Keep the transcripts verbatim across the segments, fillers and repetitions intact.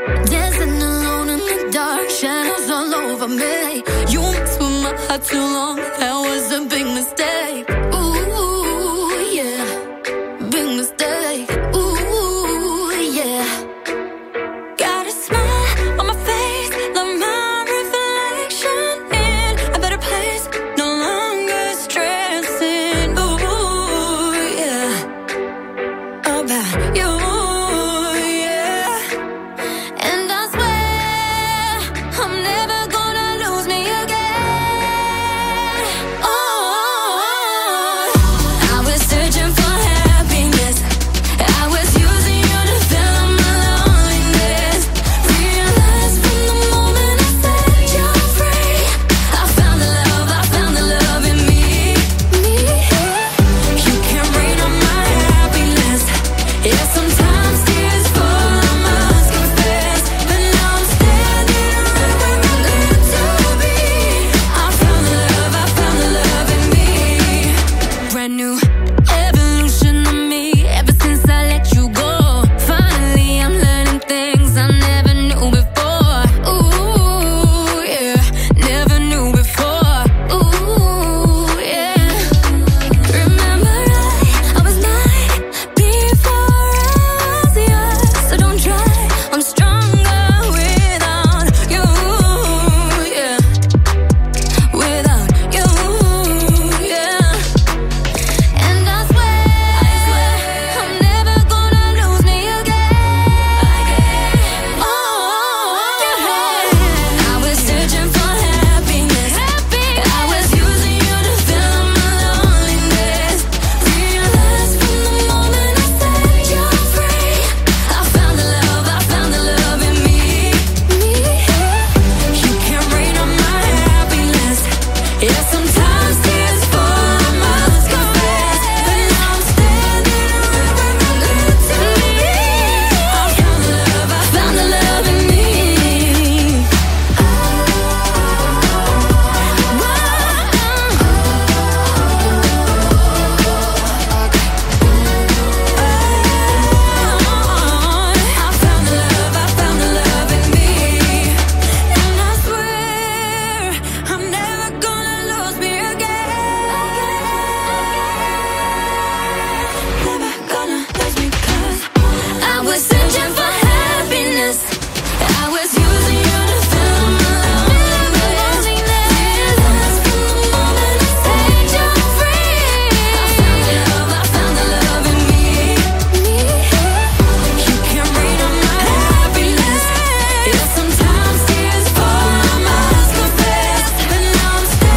Dancing alone in the dark, shadows all over me. You messed with my heart too long, that was a big mistake. Ooh, yeah, big mistake. Ooh, yeah. Got a smile on my face, like my reflection in a better place. No longer stressing. Ooh, yeah, about you.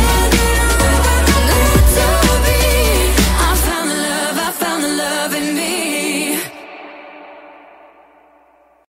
Loving me.